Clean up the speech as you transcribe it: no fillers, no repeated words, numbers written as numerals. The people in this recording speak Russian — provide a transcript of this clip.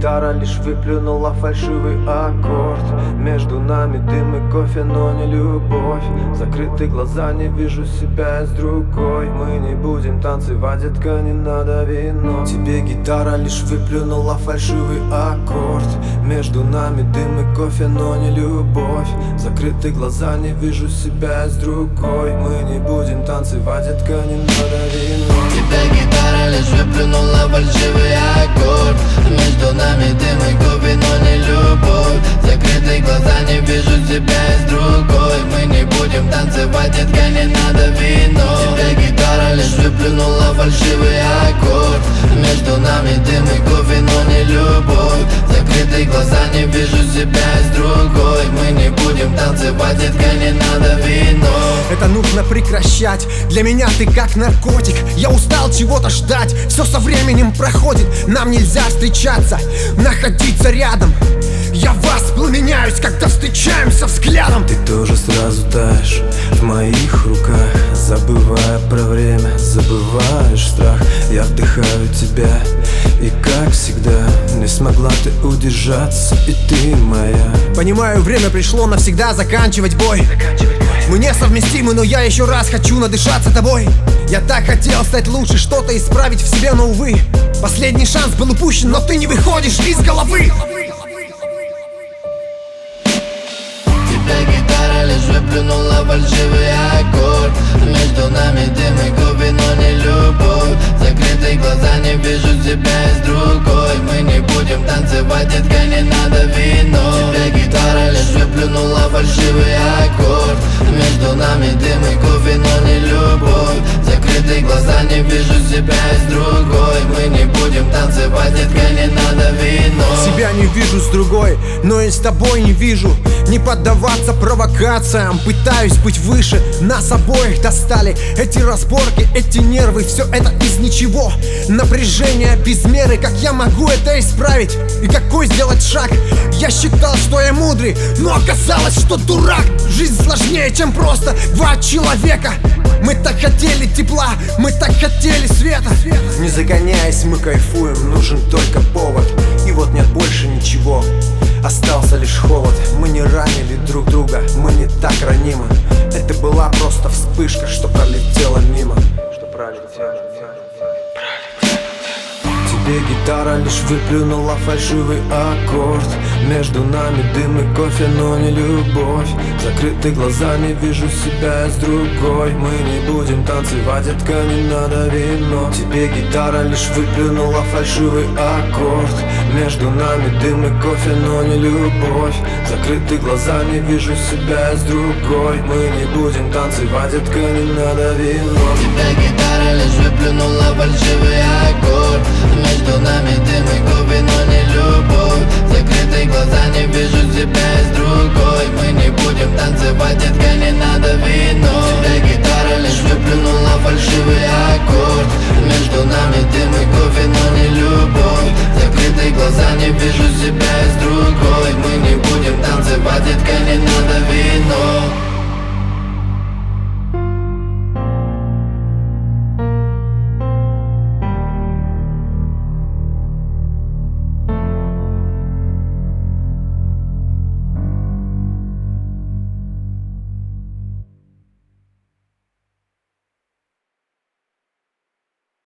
гитара лишь выплюнула фальшивый аккорд. Между нами дым и кофе, но не любовь. Закрыты глаза, не вижу себя с другой. Мы не будем танцевать, детка, не надо вино. Тебе гитара лишь выплюнула фальшивый аккорд. Между нами дым и кофе, но не любовь. Закрыты глаза, не вижу себя с другой. Мы не будем танцевать, детка, не надо вино. Тебе гитара лишь выплюнула фальшивый аккорд. Между нами дым и кофе, но не любовь. Закрытые глаза, не вижу себя с другой. Мы не будем танцевать, детка, не надо вино. Тебе гитара лишь выплюнула фальшивый аккорд. Между нами дым и кофе, но не любовь. Закрытые глаза, не вижу себя с другой. Мы не будем танцевать, детка, не надо вино. Это нужно прекращать, для меня ты как наркотик. Я устал чего-то ждать, все со временем проходит. Нам нельзя встречаться, находиться рядом. Я воспламеняюсь, когда встречаемся взглядом. Ты тоже сразу таешь в моих руках, забывая про время, забываешь страх. Я вдыхаю тебя, и как всегда не смогла ты удержаться, и ты моя. Понимаю, время пришло навсегда заканчивать бой. Мы несовместимы, но я еще раз хочу надышаться тобой. Я так хотел стать лучше, что-то исправить в себе, но увы. Последний шанс был упущен, но ты не выходишь из головы. Тебе гитара лишь выплюнула фальшивый аккорд. Между нами дым и кофе, но не любовь. Закрытые глаза, не вижу себя с другой. Мы не будем танцевать, детка, не надо вино. Тебе гитара лишь выплюнула фальшивый аккорд. Между нами дым и кофе, но не любовь. Закрытые глаза, не вижу себя с другой. Мы не будем танцевать, детка, не надо вино. Себя не вижу с другой, но и с тобой не вижу. Не поддаваться провокациям, пытаюсь быть выше. Нас обоих достали эти разборки, эти нервы. Все это из ничего, напряжение без меры. Как я могу это исправить? И какой сделать шаг? Я считал, что я мудрый, но оказалось, что дурак. Жизнь сложнее, чем просто два человека. Мы так хотели тепла, мы так хотели света. Не загоняясь, мы кайфуем, нужен только повод. И вот нет больше ничего, остался лишь холод. Мы не ранили друг друга, мы не так ранимы. Это была просто вспышка, что пролетела мимо. Тебе гитара лишь выплюнула фальшивый аккорд. Между нами дым и кофе, но не любовь. Закрыты глаза, не вижу себя с другой. Мы не будем танцевать, детка, не надо вино. Тебе гитара лишь выплюнула фальшивый аккорд. Между нами дым и кофе, но не любовь. Закрыты глаза, не вижу себя с другой. Мы не будем танцевать, детка, не надо вино. Тебе гитара лишь выплюнула фальшивый аккорд.